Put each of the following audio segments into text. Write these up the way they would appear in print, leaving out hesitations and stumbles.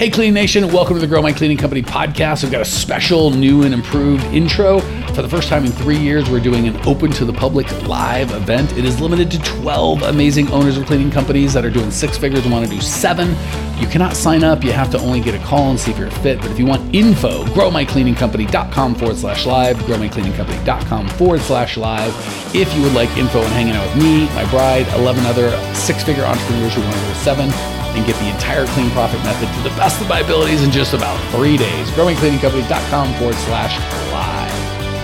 Hey, Cleaning Nation, welcome to the Grow My Cleaning Company podcast. We've got a special new and improved intro. For the first time in 3 years, we're doing an open to the public live event. It is limited to 12 amazing owners of cleaning companies that are doing six figures and want to do seven. You cannot sign up. You have to only get a call and see if you're a fit. But if you want info, growmycleaningcompany.com/live, growmycleaningcompany.com/live. If you would like info on hanging out with me, my bride, 11 other six-figure entrepreneurs who want to go to seven, and get the entire Clean Profit method to the best of my abilities in just about 3 days. growmycleaningcompany.com/live.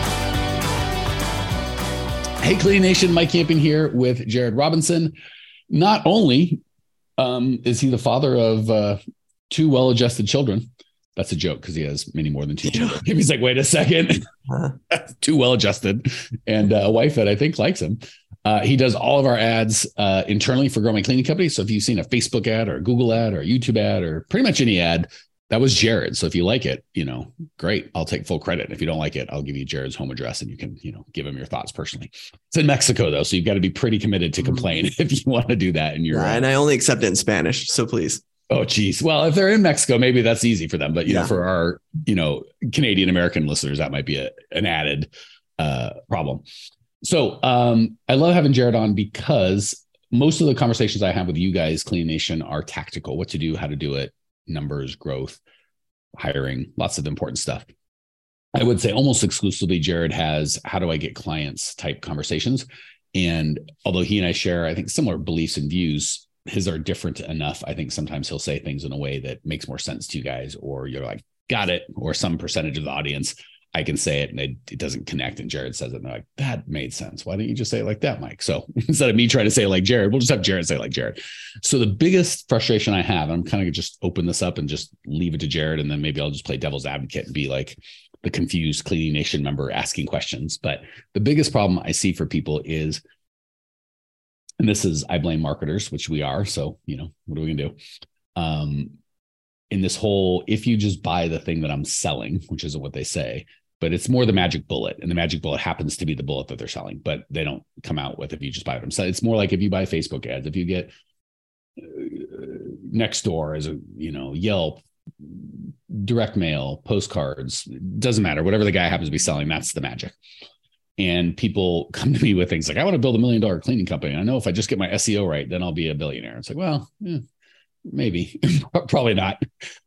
Hey, Clean Nation, Mike Campion here with Jared Robinson. Not only is he the father of two well-adjusted children. That's a joke because he has many more than two children. He's like, wait a second. Two well-adjusted and a wife that I think likes him. He does all of our ads internally for Grow My Cleaning Company. So if you've seen a Facebook ad or a Google ad or a YouTube ad or pretty much any ad, that was Jared. So if you like it, great. I'll take full credit. If you don't like it, I'll give you Jared's home address and you can, give him your thoughts personally. It's in Mexico though. So you've got to be pretty committed to complain if you want to do that. And and I only accept it in Spanish. So please. Oh, geez. Well, if they're in Mexico, maybe that's easy for them. But, for our, Canadian American listeners, that might be an added problem. So I love having Jared on because most of the conversations I have with you guys, Clean Nation, are tactical, what to do, how to do it, numbers, growth, hiring, lots of important stuff. I would say almost exclusively Jared has how do I get clients type conversations. And although he and I share, I think, similar beliefs and views, his are different enough. I think sometimes he'll say things in a way that makes more sense to you guys, or you're like, got it. Or some percentage of the audience, I can say it and it doesn't connect. And Jared says it and they're like, that made sense. Why didn't you just say it like that, Mike? So instead of me trying to say it like Jared, we'll just have Jared say it like Jared. So the biggest frustration I have, I'm kind of just open this up and just leave it to Jared. And then maybe I'll just play devil's advocate and be like the confused Cleaning Nation member asking questions. But the biggest problem I see for people is, and this is, I blame marketers, which we are. So, what are we going to do? In this whole, if you just buy the thing that I'm selling, which isn't what they say, but it's more the magic bullet. And the magic bullet happens to be the bullet that they're selling, but they don't come out with if you just buy them. So it's more like if you buy Facebook ads, if you get Nextdoor as a, Yelp, direct mail, postcards, doesn't matter. Whatever the guy happens to be selling, that's the magic. And people come to me with things like, I want to build $1 million cleaning company. I know if I just get my SEO right, then I'll be a billionaire. It's like, well, maybe, probably not.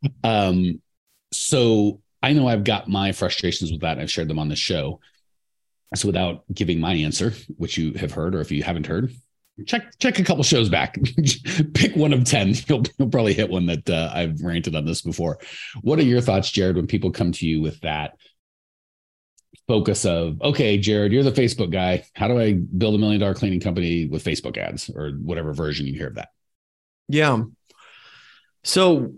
So I know I've got my frustrations with that. And I've shared them on the show. So without giving my answer, which you have heard, or if you haven't heard, check a couple shows back, pick one of 10. You'll probably hit one that I've ranted on this before. What are your thoughts, Jared, when people come to you with that focus of, okay, Jared, you're the Facebook guy. How do I build $1 million cleaning company with Facebook ads, or whatever version you hear of that? Yeah. So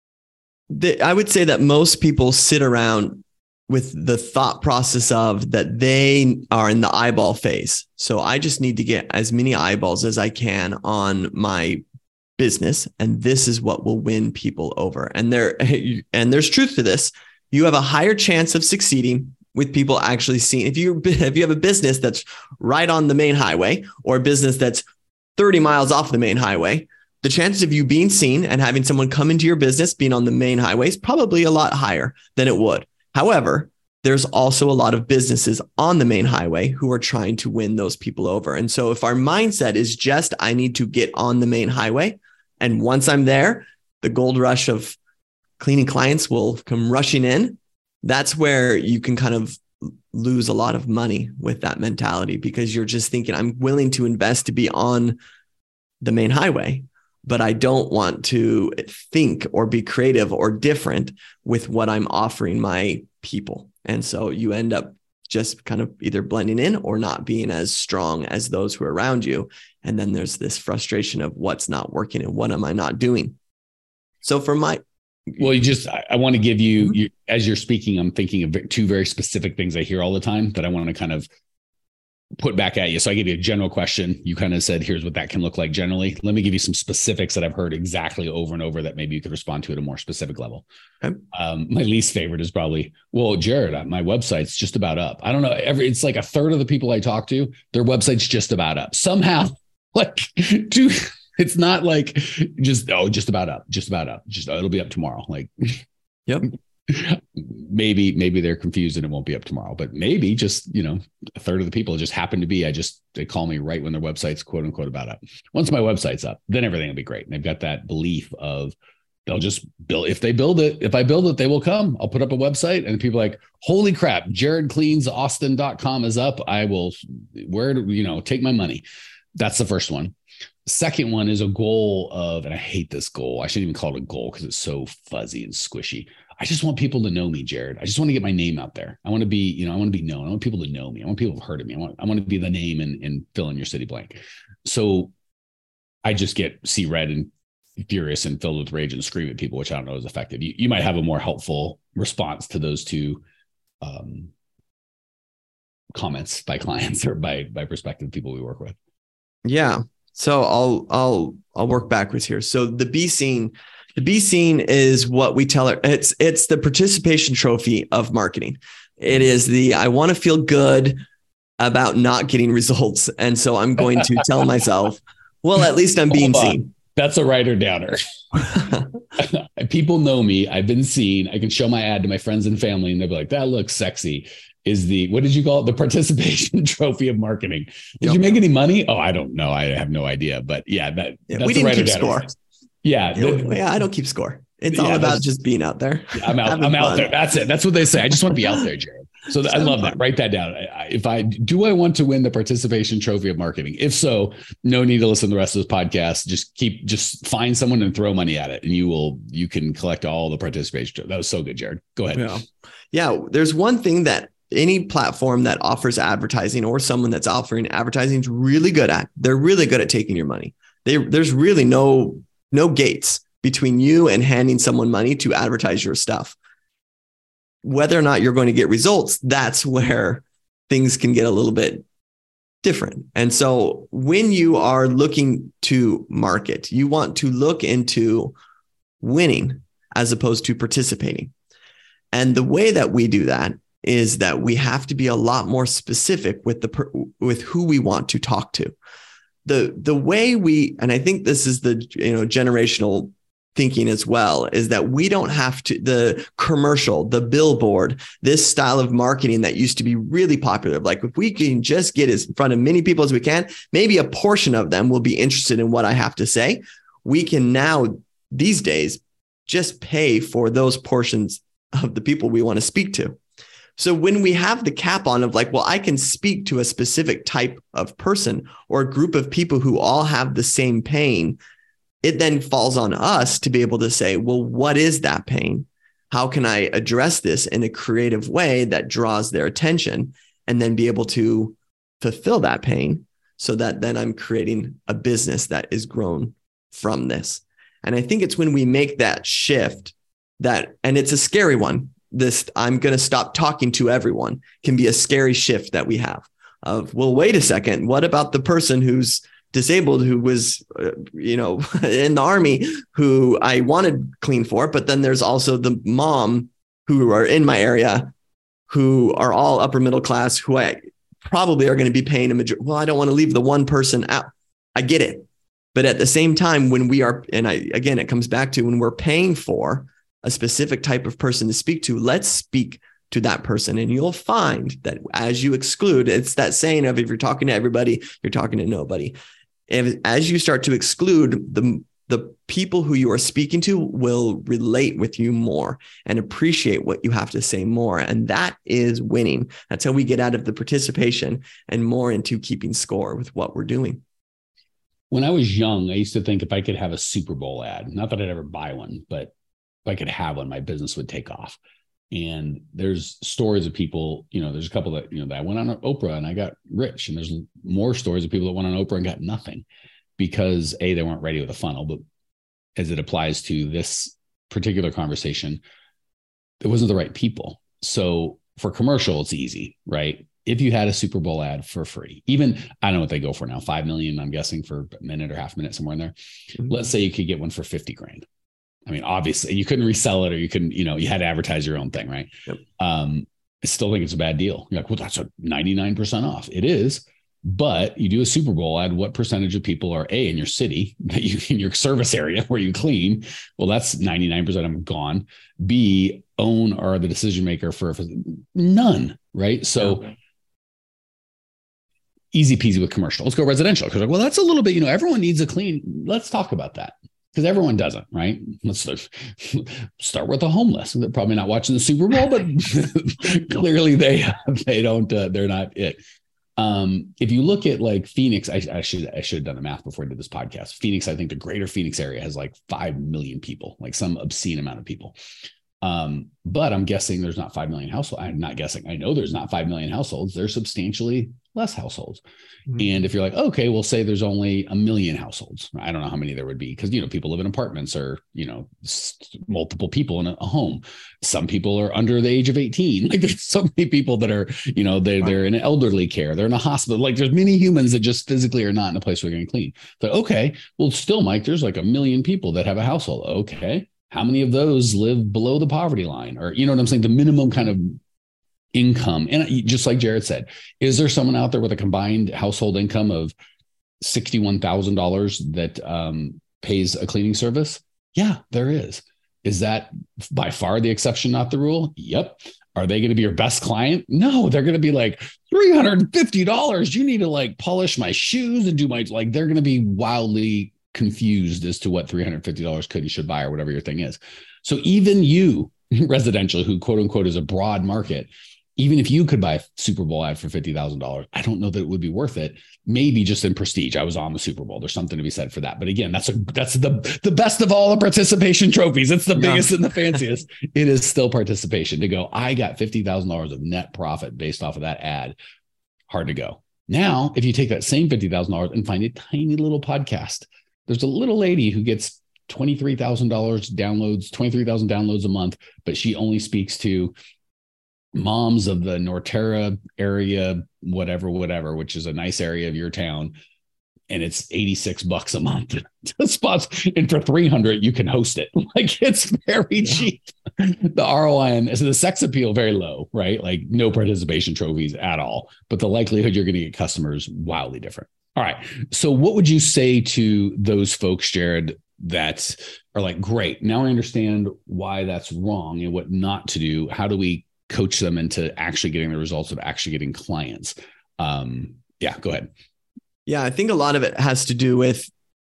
I would say that most people sit around with the thought process of that they are in the eyeball phase. So I just need to get as many eyeballs as I can on my business. And this is what will win people over. And there's truth to this. You have a higher chance of succeeding with people actually seeing. If you have a business that's right on the main highway, or a business that's 30 miles off the main highway, the chances of you being seen and having someone come into your business being on the main highway is probably a lot higher than it would. However, there's also a lot of businesses on the main highway who are trying to win those people over. And so if our mindset is just, I need to get on the main highway, and once I'm there, the gold rush of cleaning clients will come rushing in, that's where you can kind of lose a lot of money with that mentality, because you're just thinking, I'm willing to invest to be on the main highway, but I don't want to think or be creative or different with what I'm offering my people. And so you end up just kind of either blending in or not being as strong as those who are around you. And then there's this frustration of what's not working and what am I not doing? So for my... Well, I want to give you, as you're speaking, I'm thinking of two very specific things I hear all the time that I want to kind of put back at you. So I gave you a general question. You kind of said, here's what that can look like generally. Let me give you some specifics that I've heard exactly over and over that maybe you could respond to at a more specific level. Okay. My least favorite is probably, well, Jared, my website's just about up. I don't know. It's like a third of the people I talk to, their website's just about up. Somehow, like, It's not like just about up, it'll be up tomorrow. Like, yep. Maybe they're confused and it won't be up tomorrow, but maybe just, a third of the people just happen to be, they call me right when their website's quote unquote about up. Once my website's up, then everything will be great. And they've got that belief of they'll just build. If I build it, they will come. I'll put up a website and people are like, holy crap, jaredcleansaustin.com is up. I will, take my money. That's the first one. Second one is a goal of, and I hate this goal. I shouldn't even call it a goal because it's so fuzzy and squishy. I just want people to know me, Jared. I just want to get my name out there. I want to be, I want to be known. I want people to know me. I want people to have heard of me. I want to be the name and fill in your city blank. So I just see red and furious and filled with rage and scream at people, which I don't know is effective. You might have a more helpful response to those two comments by clients or by prospective people we work with. Yeah. So I'll work backwards here. So the be seen is what we tell her. It's the participation trophy of marketing. It is I want to feel good about not getting results. And so I'm going to tell myself, well, at least I'm being seen. That's a writer downer. People know me. I've been seen. I can show my ad to my friends and family and they'll be like, that looks sexy. Is what did you call it? The participation trophy of marketing. Did you make any money? Oh, I don't know. I have no idea. But yeah, that's we didn't keep score. Yeah. I don't keep score. It's all about just being out there. Yeah, I'm out there. That's it. That's what they say. I just want to be out there, Jared. So I love that. Write that down. I want to win the participation trophy of marketing? If so, no need to listen to the rest of this podcast. Just find someone and throw money at it, and you can collect all the participation. That was so good, Jared. Go ahead. Yeah. There's one thing that any platform that offers advertising or someone that's offering advertising is really good at. They're really good at taking your money. There's really no gates between you and handing someone money to advertise your stuff. Whether or not you're going to get results, that's where things can get a little bit different. And so when you are looking to market, you want to look into winning as opposed to participating. And the way that we do that is that we have to be a lot more specific with who we want to talk to. The way and I think this is the generational thinking as well, is that we don't have to, the commercial, the billboard, this style of marketing that used to be really popular. Like if we can just get as in front of many people as we can, maybe a portion of them will be interested in what I have to say. We can now these days just pay for those portions of the people we want to speak to. So when we have the cap on of like, well, I can speak to a specific type of person or a group of people who all have the same pain, it then falls on us to be able to say, well, what is that pain? How can I address this in a creative way that draws their attention and then be able to fulfill that pain so that then I'm creating a business that is grown from this. And I think it's when we make that shift and it's a scary one. I'm going to stop talking to everyone can be a scary shift that we have of, well, wait a second. What about the person who's disabled, who was, in the army, who I wanted clean for, but then there's also the mom who are in my area, who are all upper middle class, who I probably are going to be paying a majority. Well, I don't want to leave the one person out. I get it. But at the same time, when we are, again, it comes back to when we're paying for a specific type of person to speak to, let's speak to that person. And you'll find that as you exclude, it's that saying of, if you're talking to everybody, you're talking to nobody. And as you start to exclude, the people who you are speaking to will relate with you more and appreciate what you have to say more. And that is winning. That's how we get out of the participation and more into keeping score with what we're doing. When I was young, I used to think if I could have a Super Bowl ad, not that I'd ever buy one, but if I could have one, my business would take off. And there's stories of people, there's a couple that, that I went on Oprah and I got rich. And there's more stories of people that went on Oprah and got nothing because they weren't ready with a funnel. But as it applies to this particular conversation, it wasn't the right people. So for commercial, it's easy, right? If you had a Super Bowl ad for free, even, I don't know what they go for now, 5 million, I'm guessing, for a minute or half a minute, somewhere in there. Mm-hmm. Let's say you could get one for 50 grand. I mean, obviously you couldn't resell it, or you couldn't, you had to advertise your own thing, right? Yep. I still think it's a bad deal. You're like, well, that's a 99% off. It is, But you do a Super Bowl ad, what percentage of people are in your city, that you in your service area where you clean? Well, that's 99% of them gone. B, own or the decision maker for none, right? So easy peasy with commercial. Let's go residential. Because well, that's a little bit, everyone needs a clean. Let's talk about that. Because everyone doesn't, right? Let's start with the homeless. They're probably not watching the Super Bowl, but clearly they don't. They're not it. If you look at like Phoenix, I should have done the math before I did this podcast. Phoenix, I think the greater Phoenix area has like 5 million people, like some obscene amount of people. But I'm guessing there's not 5 million households. I'm not guessing. I know there's not 5 million households. There's substantially less households. Mm-hmm. And if you're like, okay, we'll say there's only 1 million households. I don't know how many there would be because, people live in apartments or, multiple people in a home. Some people are under the age of 18. Like there's so many people that are, they're in elderly care. They're in a hospital. Like there's many humans that just physically are not in a place where they're going to clean. But okay, well, still, Mike, there's like 1 million people that have a household. Okay. How many of those live below the poverty line? Or, what I'm saying? The minimum kind of income. And just like Jared said, is there someone out there with a combined household income of $61,000 that pays a cleaning service? Yeah, there is. Is that by far the exception, not the rule? Yep. Are they going to be your best client? No, they're going to be like $350. You need to like polish my shoes and do they're going to be wildly confused as to what $350 could and should buy or whatever your thing is. So even you, residential, who quote unquote is a broad market, even if you could buy a Super Bowl ad for $50,000, I don't know that it would be worth it. Maybe just in prestige. I was on the Super Bowl. There's something to be said for that. But again, that's the best of all the participation trophies. It's the biggest and the fanciest. It is still participation to go, I got $50,000 of net profit based off of that ad. Hard to go. Now, if you take that same $50,000 and find a tiny little podcast, there's a little lady who gets $23,000 downloads, 23,000 downloads a month, but she only speaks to moms of the Norterra area, whatever, which is a nice area of your town. And it's $86 a month to spots. And for $300, you can host it. Like it's very cheap. The ROI and so the sex appeal, very low, right? Like no participation trophies at all, but the likelihood you're going to get customers wildly different. All right. So what would you say to those folks, Jared, that are like, great, now I understand why that's wrong and what not to do. How do we coach them into actually getting the results of actually getting clients? Yeah, go ahead. Yeah, I think a lot of it has to do with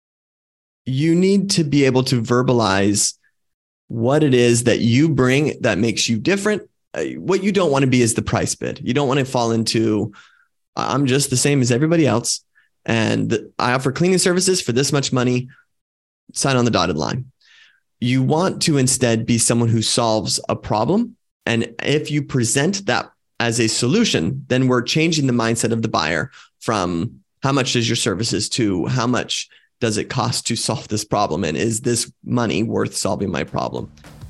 you need to be able to verbalize what it is that you bring that makes you different. What you don't want to be is the price bid. You don't want to fall into, I'm just the same as everybody else. And I offer cleaning services for this much money, sign on the dotted line. You want to instead be someone who solves a problem. And if you present that as a solution, then we're changing the mindset of the buyer from how much is your services to how much does it cost to solve this problem? And is this money worth solving my problem?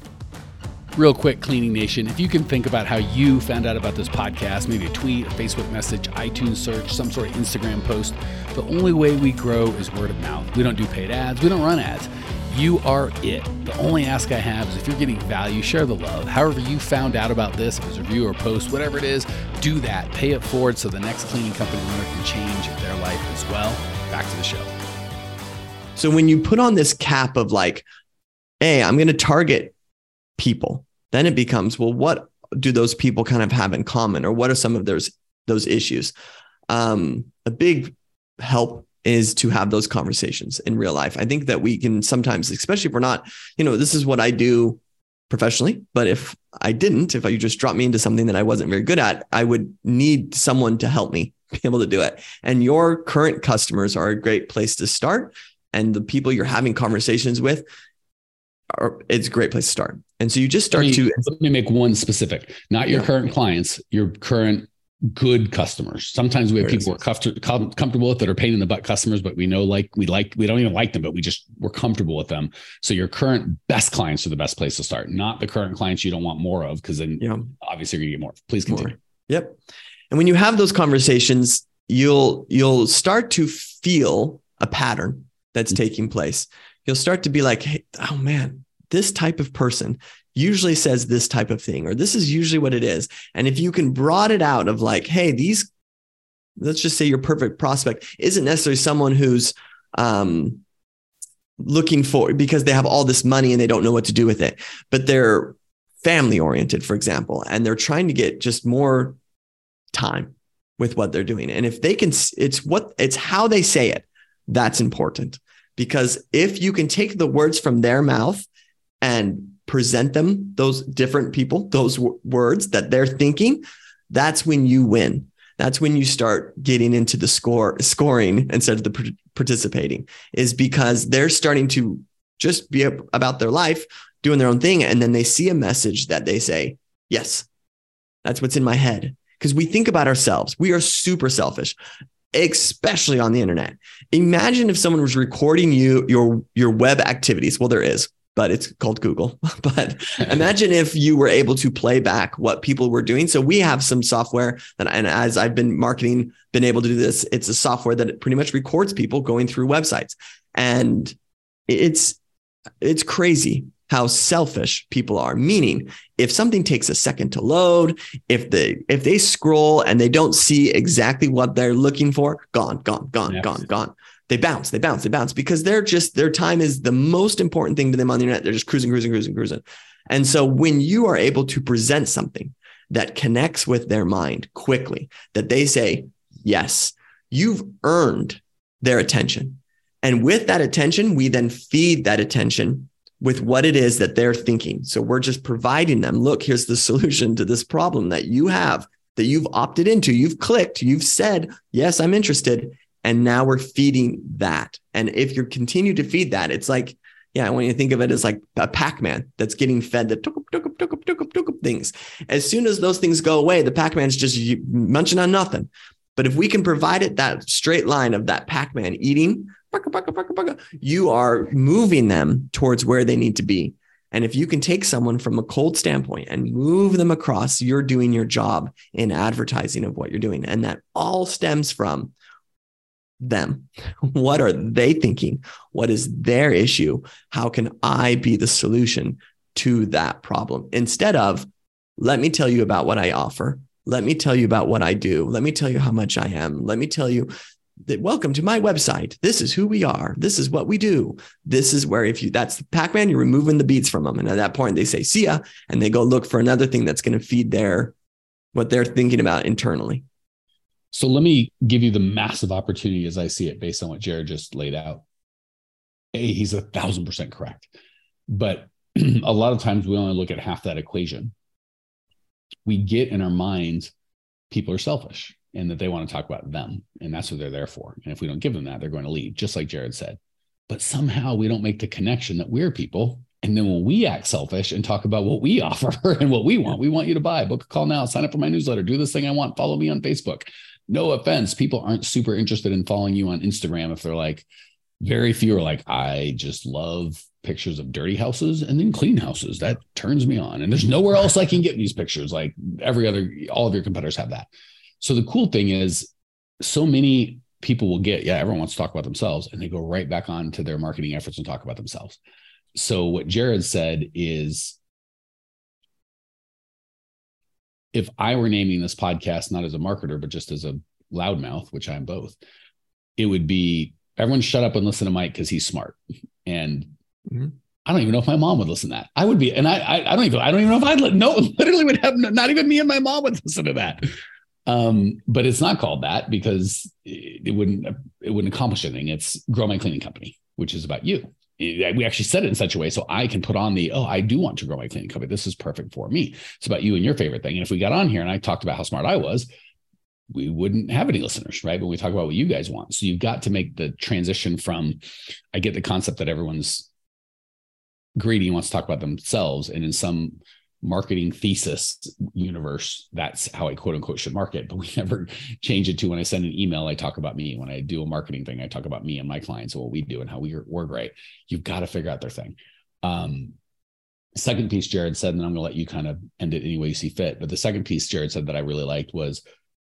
Real quick, Cleaning Nation, if you can think about how you found out about this podcast, maybe a tweet, a Facebook message, iTunes search, some sort of Instagram post, the only way we grow is word of mouth. We don't do paid ads. We don't run ads. You are it. The only ask I have is if you're getting value, share the love. However you found out about this, if it's a review or post, whatever it is, do that. Pay it forward so the next cleaning company owner can change their life as well. Back to the show. So when you put on this cap of like, hey, I'm going to target people, then it becomes, well, what do those people kind of have in common? Or what are some of those issues? A big help is to have those conversations in real life. I think that we can sometimes, especially if we're not, this is what I do professionally, but if you just dropped me into something that I wasn't very good at, I would need someone to help me be able to do it. And your current customers are a great place to start. And the people you're having conversations with, it's a great place to start. And so you just start let me make one specific, not your current clients, your current good customers. Sometimes we have people we're comfortable with that are pain in the butt customers, but we know, we don't even like them, but we're comfortable with them. So your current best clients are the best place to start, not the current clients you don't want more of, because then obviously you're gonna get more. Please continue. Yep. And when you have those conversations, you'll start to feel a pattern that's taking place. You'll start to be like, hey, oh man, this type of person usually says this type of thing, or this is usually what it is. And if you can broaden it out of like, hey, these let's just say your perfect prospect isn't necessarily someone who's looking for, because they have all this money and they don't know what to do with it, but they're family oriented, for example, and they're trying to get just more time with what they're doing. And if they can, it's how they say it that's important. Because if you can take the words from their mouth and present them, those different people, those words that they're thinking, that's when you win. That's when you start getting into the scoring instead of the participating, is because they're starting to just be about their life, doing their own thing. And then they see a message that they say, yes, that's what's in my head. Because we think about ourselves. We are super selfish, especially on the internet. Imagine if someone was recording your web activities. Well, there is, but it's called Google. But imagine if you were able to play back what people were doing. So we have some software that, and as I've been marketing, been able to do this, it's a software that pretty much records people going through websites. And it's crazy how selfish people are. Meaning, if something takes a second to load, if they scroll and they don't see exactly what they're looking for, gone. They bounce because their time is the most important thing to them on the internet. They're just cruising. And so when you are able to present something that connects with their mind quickly, that they say, yes, you've earned their attention. And with that attention, we then feed that attention with what it is that they're thinking. So we're just providing them, look, here's the solution to this problem that you have, that you've opted into, you've clicked, you've said, yes, I'm interested. And now we're feeding that. And if you continue to feed that, it's like, when you think of it as like a Pac-Man that's getting fed the tuk things. As soon as those things go away, the Pac-Man's just munching on nothing. But if we can provide it that straight line of that Pac-Man eating, you are moving them towards where they need to be. And if you can take someone from a cold standpoint and move them across, you're doing your job in advertising of what you're doing. And that all stems from them. What are they thinking? What is their issue? How can I be the solution to that problem? Instead of, let me tell you about what I offer. Let me tell you about what I do. Let me tell you how much I am. Let me tell you that, welcome to my website. This is who we are. This is what we do. This is where, that's the Pac-Man, you're removing the beats from them. And at that point they say, see ya. And they go look for another thing that's going to feed what they're thinking about internally. So let me give you the massive opportunity as I see it based on what Jared just laid out. He's 1,000% correct. But a lot of times we only look at half that equation. We get in our minds, people are selfish and that they want to talk about them. And that's what they're there for. And if we don't give them that, they're going to leave, just like Jared said. But somehow we don't make the connection that we're people. And then when we act selfish and talk about what we offer and what we want you to buy, book a call now, sign up for my newsletter, do this thing I want, follow me on Facebook. No offense, people aren't super interested in following you on Instagram if they're like, very few are like, I just love pictures of dirty houses and then clean houses. That turns me on. And there's nowhere else I can get these pictures. Like all of your competitors have that. So the cool thing is, so many people will get, everyone wants to talk about themselves, and they go right back on to their marketing efforts and talk about themselves. So what Jared said is, if I were naming this podcast, not as a marketer, but just as a loudmouth, which I'm both, it would be, everyone shut up and listen to Mike because he's smart. And I don't even know if my mom would listen to that. I would be, and I don't even know if literally would have, not even me and my mom would listen to that. But it's not called that because it wouldn't accomplish anything. It's Grow My Cleaning Company, which is about you. We actually said it in such a way so I can put on I do want to grow my cleaning company. This is perfect for me. It's about you and your favorite thing. And if we got on here and I talked about how smart I was, we wouldn't have any listeners, right? But we talk about what you guys want. So you've got to make the transition from, I get the concept that everyone's greedy and wants to talk about themselves. And in some marketing thesis universe, that's how I quote unquote should market, but we never change it to, when I send an email, I talk about me. When I do a marketing thing, I talk about me and my clients and what we do and how we're great. You've got to figure out their thing. Second piece Jared said, and then I'm going to let you kind of end it any way you see fit. But the second piece Jared said that I really liked was,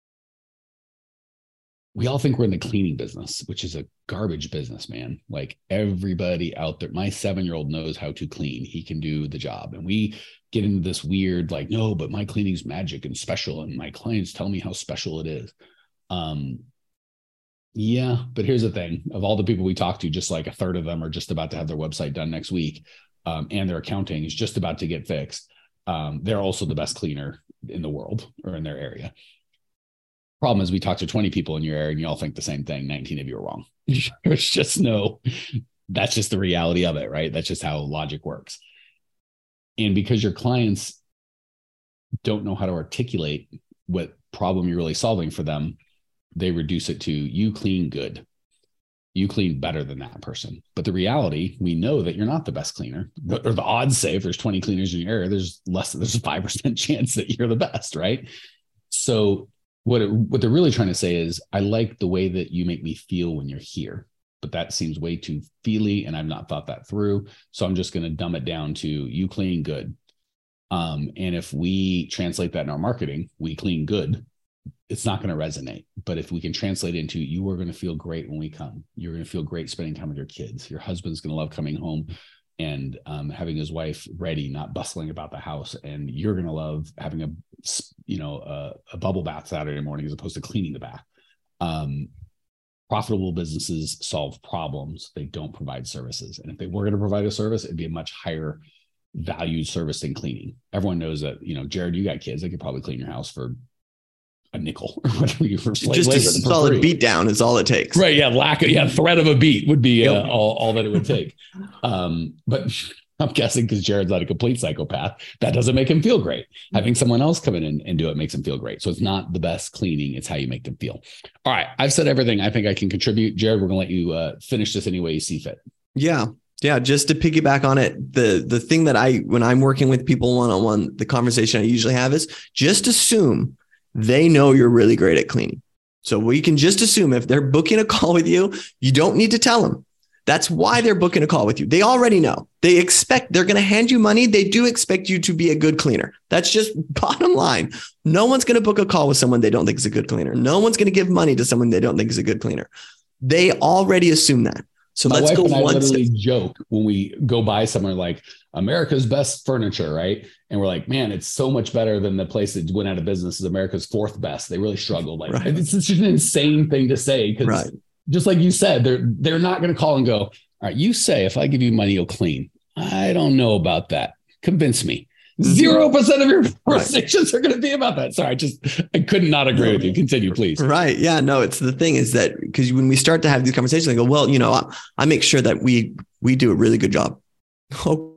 we all think we're in the cleaning business, which is a garbage business, man. Like everybody out there, my 7-year-old knows how to clean. He can do the job. And we get into this weird, like, no, but my cleaning's magic and special. And my clients tell me how special it is. Yeah, but here's the thing: of all the people we talk to, just like a third of them are just about to have their website done next week, and their accounting is just about to get fixed. They're also the best cleaner in the world or in their area. Problem is, we talk to 20 people in your area, and you all think the same thing. 19 of you are wrong. There's just that's just the reality of it, right? That's just how logic works. And because your clients don't know how to articulate what problem you're really solving for them, they reduce it to, you clean good. You clean better than that person. But the reality, we know that you're not the best cleaner, or the odds say if there's 20 cleaners in your area, there's a 5% chance that you're the best, right? So what they're really trying to say is, I like the way that you make me feel when you're here, but that seems way too feely, and I've not thought that through. So I'm just going to dumb it down to, you clean good. And if we translate that in our marketing, we clean good, it's not going to resonate. But if we can translate it into, you are going to feel great when we come. You're going to feel great spending time with your kids. Your husband's going to love coming home and having his wife ready, not bustling about the house. And you're going to love having a bubble bath Saturday morning as opposed to cleaning the bath. Profitable businesses solve problems. They don't provide services. And if they were going to provide a service, it'd be a much higher valued service than cleaning. Everyone knows that, Jared, you got kids. They could probably clean your house for a nickel or whatever you for slave just labor. A solid beat down is all it takes. Right. Yeah. Threat of a beat would be all that it would take. But I'm guessing because Jared's not a complete psychopath, that doesn't make him feel great. Having someone else come in and do it makes him feel great. So it's not the best cleaning. It's how you make them feel. All right. I've said everything I think I can contribute. Jared, we're going to let you finish this any way you see fit. Yeah. Yeah. Just to piggyback on it, the thing that when I'm working with people one-on-one, the conversation I usually have is just assume they know you're really great at cleaning. So we can just assume if they're booking a call with you, you don't need to tell them. That's why they're booking a call with you. They already know. They're going to hand you money. They do expect you to be a good cleaner. That's just bottom line. No one's going to book a call with someone they don't think is a good cleaner. No one's going to give money to someone they don't think is a good cleaner. They already assume that. So let's go. I literally joke when we go by somewhere like America's best furniture, right? And we're like, man, it's so much better than the place that went out of business is America's fourth best. They really struggled. Like, right. It's such an insane thing to say because just like you said, they're not going to call and go, all right, you say if I give you money, you'll clean. I don't know about that. Convince me. 0% of your conversations are going to be about that. Sorry, I could not agree with you. Continue, please. Right. Yeah, no, it's the thing is that because when we start to have these conversations, I go, well, I make sure that we do a really good job. Oh.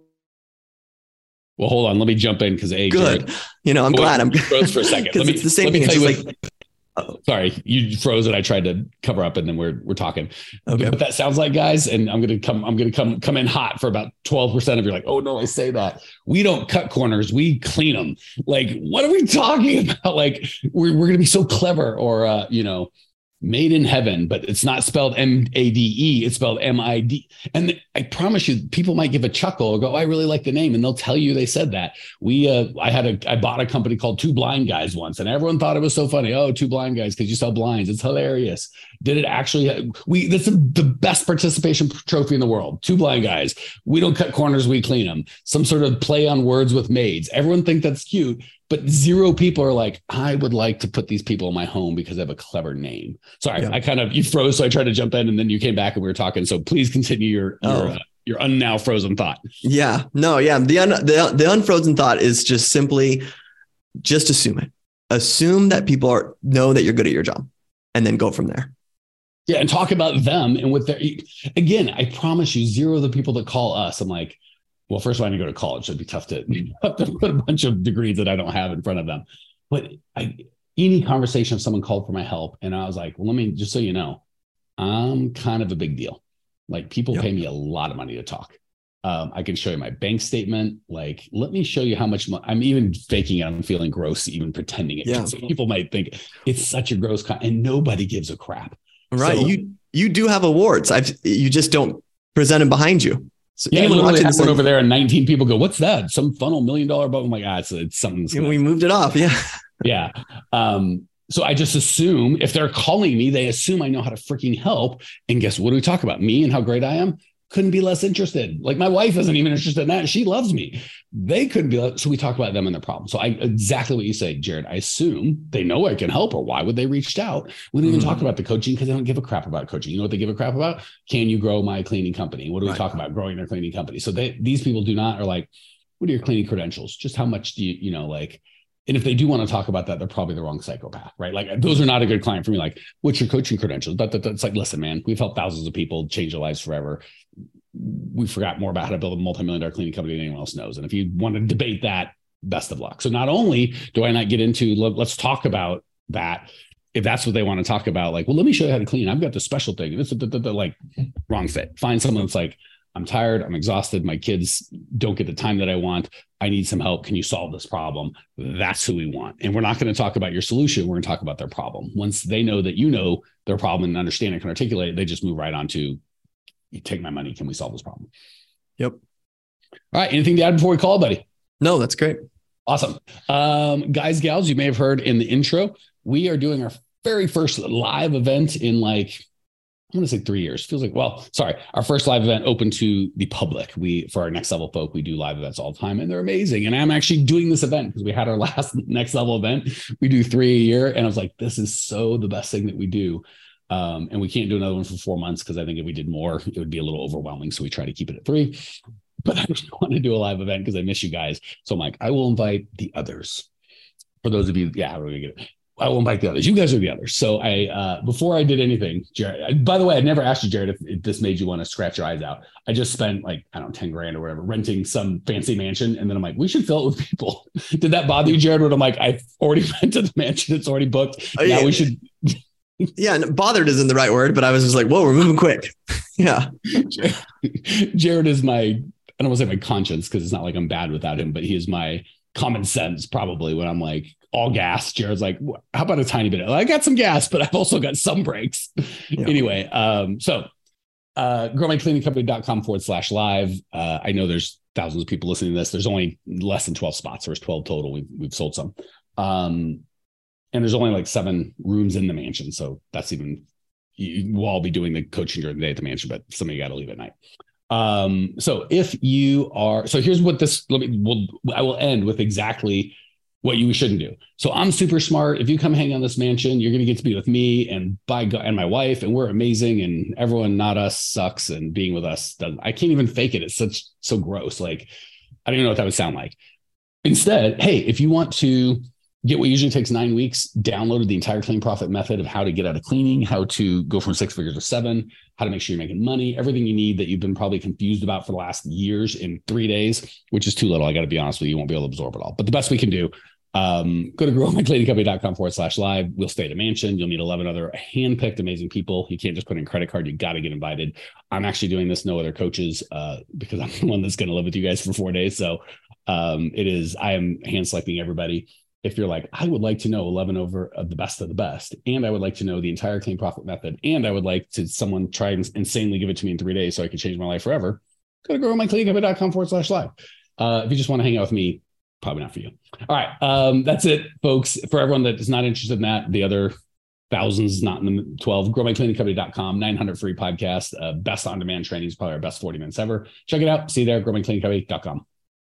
Well, hold on. Let me jump in because good. Jared, I'm glad I'm froze for a second. It's the same thing. It's just like, sorry, you froze and I tried to cover up and then we're talking. Okay. What that sounds like, guys, and I'm gonna come in hot for about 12% of you. Like, oh no, I say that. We don't cut corners, we clean them. Like, what are we talking about? Like, we're gonna be so clever, or made in heaven, but it's not spelled MADE, it's spelled MID. And I promise you, people might give a chuckle or go, I really like the name. And they'll tell you they said that. I bought a company called Two Blind Guys once, and everyone thought it was so funny. Oh, Two Blind Guys, because you sell blinds. It's hilarious. Did it actually? That's the best participation trophy in the world. Two Blind Guys. We don't cut corners, we clean them. Some sort of play on words with maids. Everyone thinks that's cute. But 0 people are like, I would like to put these people in my home because I have a clever name. Sorry, yeah. You froze, so I tried to jump in, and then you came back and we were talking. So please continue your now frozen thought. Yeah, no, yeah. The unfrozen thought is just simply, just assume it. Assume that people know that you're good at your job, and then go from there. Yeah, and talk about them and what they're. Again, I promise you, 0 of the people that call us, I'm like, well, first of all, I need to go to college. It'd be tough to put a bunch of degrees that I don't have in front of them. But any conversation, if someone called for my help, and I was like, well, let me, just so you know, I'm kind of a big deal. Like, people pay me a lot of money to talk. I can show you my bank statement. Like, let me show you how much I'm even faking it. I'm feeling gross, even pretending it. Yeah. People might think it's such a gross and nobody gives a crap. Right. So, you do have awards. You just don't present them behind you. So yeah, anyone watching this over there and 19 people go, what's that? Some funnel $1 million bubble. I'm like, it's something. We moved it off. Yeah. Yeah. So I just assume if they're calling me, they assume I know how to freaking help. And guess what do we talk about? Me and how great I am? couldn't be less interested. Like my wife isn't even interested in that. She loves me. They couldn't be. So we talk about them and their problem. So exactly what you say, Jared. I assume they know I can help, or why would they reach out? We don't even talk about the coaching because they don't give a crap about coaching. You know what they give a crap about? Can you grow my cleaning company? What do we talk about? Growing their cleaning company. So these people do not are like, what are your cleaning credentials? Just how much do you like? And if they do want to talk about that, they're probably the wrong psychopath, right? Like those are not a good client for me. Like, what's your coaching credentials? It's like, listen, man, we've helped thousands of people change their lives forever. We forgot more about how to build a multi-million-dollar cleaning company than anyone else knows. And if you want to debate that, best of luck. So not only do I not get into, let's talk about that. If that's what they want to talk about, like, well, let me show you how to clean. I've got this special thing. It's like wrong fit. Find someone that's like, I'm tired. I'm exhausted. My kids don't get the time that I want. I need some help. Can you solve this problem? That's who we want. And we're not going to talk about your solution. We're going to talk about their problem. Once they know that you know their problem and understand it, can articulate it, they just move right on to, you take my money. Can we solve this problem? Yep. All right. Anything to add before we call, buddy? No, that's great. Awesome. Guys, gals, you may have heard in the intro, we are doing our very first live event in I'm going to say 3 years. Feels like, our first live event open to the public. For our Next Level folk, we do live events all the time and they're amazing. And I'm actually doing this event because we had our last Next Level event. We do 3 a year. And I was like, this is so the best thing that we do. And we can't do another one for 4 months because I think if we did more, it would be a little overwhelming. So we try to keep it at 3. But I just want to do a live event because I miss you guys. So I'm like, I will invite the others. For those of you, how do we get it? I will invite the others. You guys are the others. So before I did anything, Jared, by the way, I never asked you, Jared, if this made you want to scratch your eyes out. I just spent $10,000 or whatever, renting some fancy mansion. And then I'm like, we should fill it with people. Did that bother you, Jared? When I'm like, I've already rented the mansion. It's already booked. Now we should. Yeah. Bothered isn't the right word, but I was just like, whoa, we're moving quick. Yeah. Jared is I don't want to say my conscience because it's not like I'm bad without him, but he is my common sense probably when I'm like, all gas. Jared's like, how about a tiny bit? I got some gas, but I've also got some brakes. Yeah. Anyway, growmycleaningcompany.com/live. I know there's thousands of people listening to this. There's only less than 12 spots. There's 12 total. We've sold some. And there's only 7 rooms in the mansion. So that's we'll all be doing the coaching during the day at the mansion, but some of you got to leave at night. So if you are, here's what I will end with exactly what you shouldn't do. So I'm super smart. If you come hang on this mansion, you're going to get to be with me and and my wife, and we're amazing. And everyone not us sucks. And being with us I can't even fake it. It's so gross. Like, I don't even know what that would sound like. Instead, hey, if you want to get what usually takes 9 weeks, downloaded the entire Clean Profit method of how to get out of cleaning, how to go from 6 figures to 7, how to make sure you're making money, everything you need that you've been probably confused about for the last years in 3 days, which is too little. I got to be honest with you. You won't be able to absorb it all. But the best we can do, go to growmycleaningcompany.com/live. We'll stay at a mansion. You'll meet 11 other handpicked amazing people. You can't just put in a credit card. You got to get invited. I'm actually doing this, no other coaches, because I'm the one that's going to live with you guys for 4 days. So I am hand selecting everybody. If you're like, I would like to know 11 of the best, and I would like to know the entire Clean Profit method, and I would like to someone try and insanely give it to me in 3 days so I can change my life forever, go to growmycleaningcompany.com/live. If you just want to hang out with me, probably not for you. All right. That's it, folks. For everyone that is not interested in that, the other thousands, not in the 12, growmycleaningcompany.com, 900 free podcast, best on-demand trainings, probably our best 40 minutes ever. Check it out. See you there, growmycleaningcompany.com.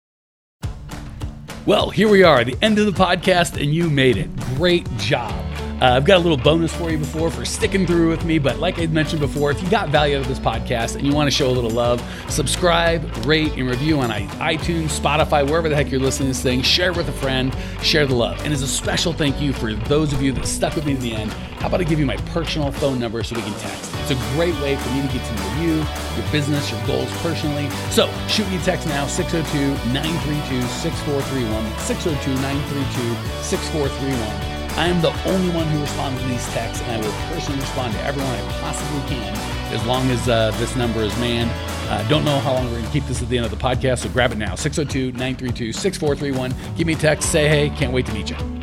Well, here we are at the end of the podcast, and you made it. Great job. I've got a little bonus for you for sticking through with me. But like I mentioned before, if you got value out of this podcast and you want to show a little love, subscribe, rate, and review on iTunes, Spotify, wherever the heck you're listening to this thing. Share it with a friend. Share the love. And as a special thank you for those of you that stuck with me to the end, how about I give you my personal phone number so we can text? It's a great way for me to get to know you, your business, your goals personally. So shoot me a text now, 602-932-6431, 602-932-6431. I am the only one who responds to these texts, and I will personally respond to everyone I possibly can as long as this number is manned. Don't know how long we're going to keep this at the end of the podcast, so grab it now, 602-932-6431. Give me a text, say hey, can't wait to meet you.